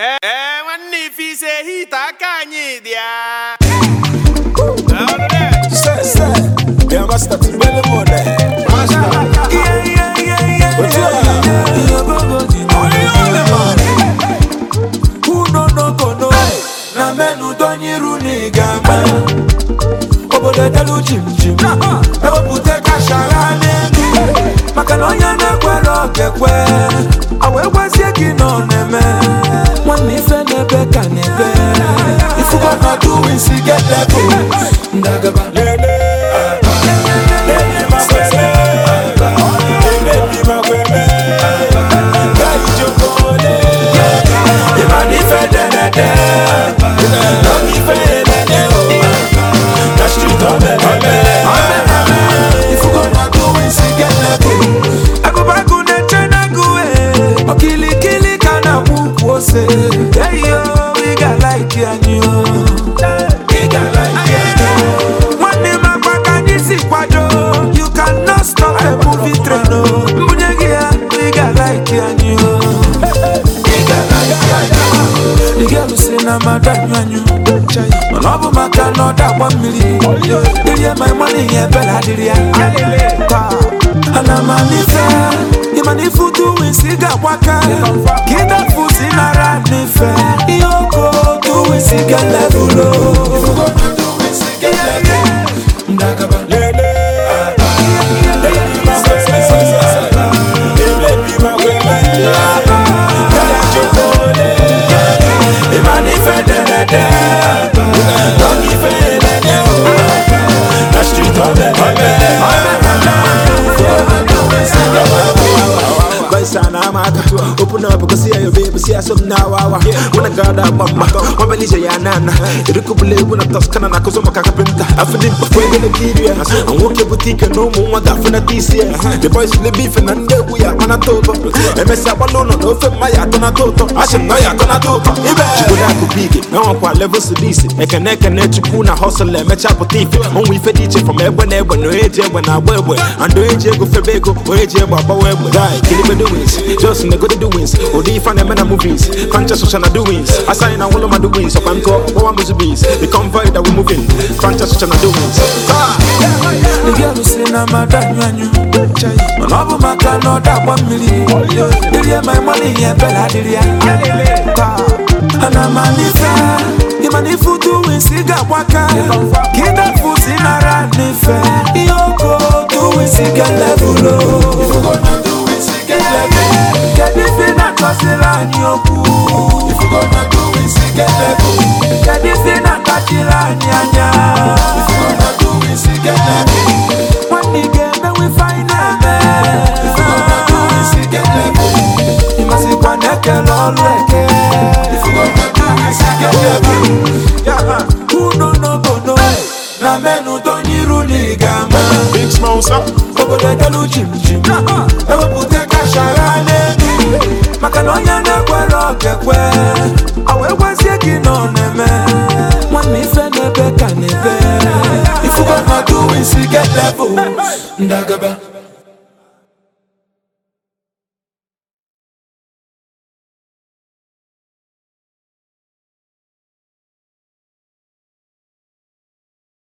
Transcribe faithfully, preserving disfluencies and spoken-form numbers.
Eh, eh, nwanne ife ise hita aka anyị dị ya. Say, say, yeah, master to belly money. Yeah, yeah, yeah, yeah. What's who no no go no? Na menu donyi runi gamba. Obo de dalu jim jim. Ewo pute kashara nenu. Makalonya na kwero kekwe. Awe wasi ki no neme. One ife nebe kanebe. If you gonna do it, see get level. Ndagaba lele. Lele mabele. Lele mabele. Gai jokole. Imani fe denede. Logi fe denede. The street of the if you gonna do it, see get level. I go back on the China go eh. Okili kili kana muku ose. Yeah yo, we got like you and you. We got like you. One day my back and this is quadro. You cannot stop the movie train. Munyagia, we got like you and you. We got like you. The girl who say na madam and you. My love my can not that one million. Did my money here, Bella did ya? And I'm a nifa. You money for doing cigar waka. Get that food in a rat nifa. You go to a cigar level. You go to a cigar level. Ndagaba lele. Open up because see your baby, see some now. When I got that mama, when I leave your nana, you could believe when I toss Canada because I'm a carpenter. I feel it before the Nigeria. I'm walking boutique and no more than for this year. The boys will be beef and we are on a total. And Miss Abalono, no for my Atona Toto. I should know you're gonna do it. You would have to be it. No one levels to this. I can neck and net to Kuna hustle and match up with it. Only for teacher from everywhere when no age when I wear and do age go for Bego, wage about where we die. Kill the doings, just in the good doings. Or the fan and movies, conscious social doings. I sign all of my doings up and talk, one music beats. The convoy that we're moving, conscious social doings. The girl who say, I'm a dime, my love my car, not that one million. Did you my money here, Bella did ya? And I'm a nifa. You money for doing cigar waka. Get that food in a rat nifa. You go to a cigar level. You go to a cigar level. Get this in a Casilan yoku. If you gonna do it, see get level. Get this in a Casilan yanya. If you gonna do it, see get level. One nigga we find a man. If you gonna do it, see get level. You must be one neck and all like it. If you gonna do it, see get level. Yeah, who no no go no. Na menu don't you rule gamba. Big small up. Over the dalu jim jim. Ewo pute kashara nenu. Makalonya na kwero kekwe. Awe wasi ki no neme. One ife nebe kanebe. If you gonna do it, see get level. Ndagaba.